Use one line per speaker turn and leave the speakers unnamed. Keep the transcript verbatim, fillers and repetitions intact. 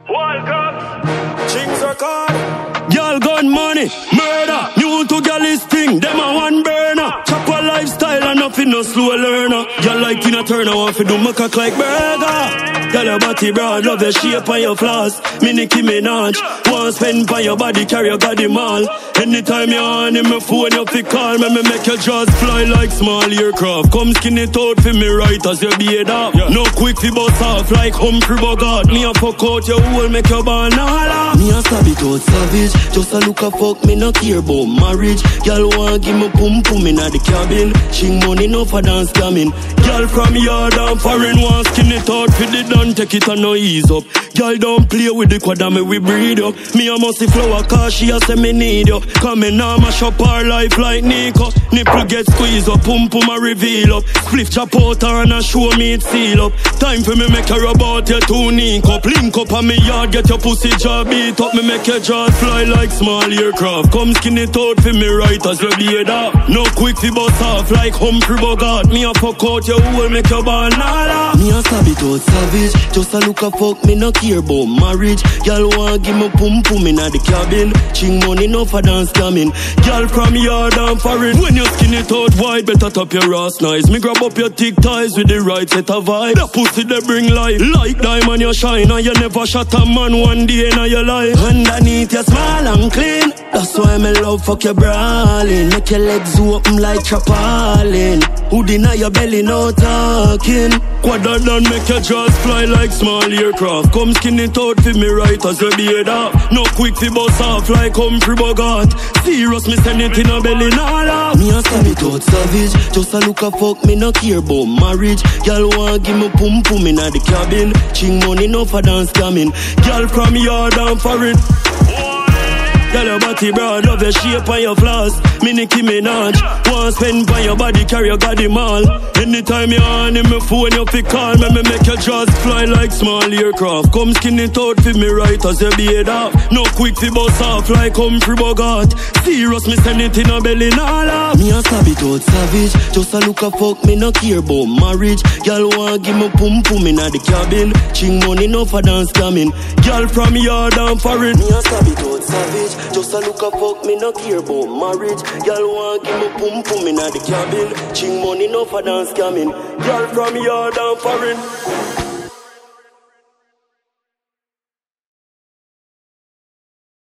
World Cup. Chings are called.
Girl gun money, murder. New to girl is thing, them a one burner. Chop a lifestyle and nothing no slow learner. Girl like Tina Turner, want fi do my cock like burger. Girl your body broad, love your shape and your flaws. Me Nicki Minaj, want spend by your body, carry your body mall. Anytime you on in my phone, you fi call me, me make your jaws fly like small aircraft. Come skin it out for me right as you beard up. Yeah. No quick fi bust off like Humphrey Bogart. Me a fuck out your hole, make your banana. Me a stab it out savage, just a look a fuck, me no care about marriage. Girl want give me pum pum inna the cabin. Ching money no for dance scamming. Girl from yard and foreign want skin it out for the done, take it and no ease up. Girl don't play with the quad and me we breed up. Me a musty flower cause she a say me need you. Come in now mash up her life like Nico. Nipple get squeezed up, pum pum a reveal up. Spliff chop out her and a show me it seal up. Time for me make her about your two link up. Link up on me yard, get your pussy jaw beat up. Me make your jaws fly like small aircraft. Come skin it out for me right as you beard up. No quick fi bust off like Humphrey Bogart. Me a fuck out your hole, make your banana. Me a stab it out savage, just a look a fuck, me no care about marriage. Girl want give me pum pum inna the cabin. Ching money no for dance scamming. Girl from yard and foreign. When you skin it out wide, better top your ass nice. Me grab up your thick ties with the right set of vibe. That pussy they bring life, like diamond you shine. And you never shot a man one day in your life. Underneath you small and clean, that's why me love fuck your brawling. Make your legs open like trapolin. Hood inna your belly no talking. Quadra done make your jaws fly like small aircraft. Come skin it out for me right as you beard up. No quick fi bust off like Humphrey Bogart. Serious me send it in a belly nala. Me a stab it out savage, just a look a fuck, me no care about marriage. Girl want give me pum pum inna the cabin. Ching money no for dance scamming. Girl from yard and foreign. Girl your body broad, love your shape and your flaws. Me Nicki Minaj, want spend by your body, carry your body mall. Anytime you on in my phone, you fi call me, me make your jaws fly like small aircraft. Come skin it out for me right as you beard up. No quick fi bust off like Humphrey Bogart. Serious me send it in a belly nala. Me a stab it out savage, just a look a fuck, me no care about marriage. Girl want give me pum pum inna the cabin. Ching money no for dance scamming. Girl from yard and foreign. Me a stab it out savage, just a look a fuck, me no care about marriage. Girl want give me pum pum inna the cabin. Ching money no for dance scamming. Girl from yard and foreign.